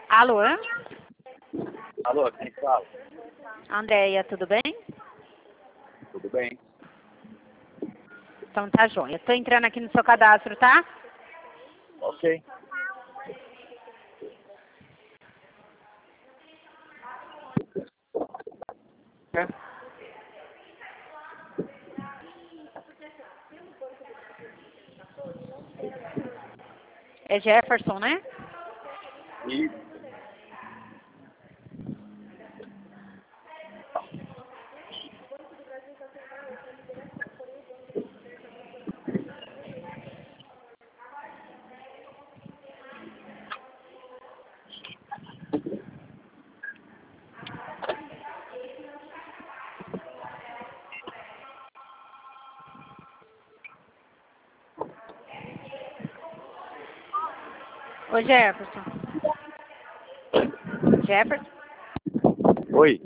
Alô? Alô, quem fala? Andréia, tudo bem? Tudo bem? Então tá joia. Tô entrando aqui no seu cadastro, tá? Ok. É Jefferson, né? E Ô Jefferson. Jefferson? oi.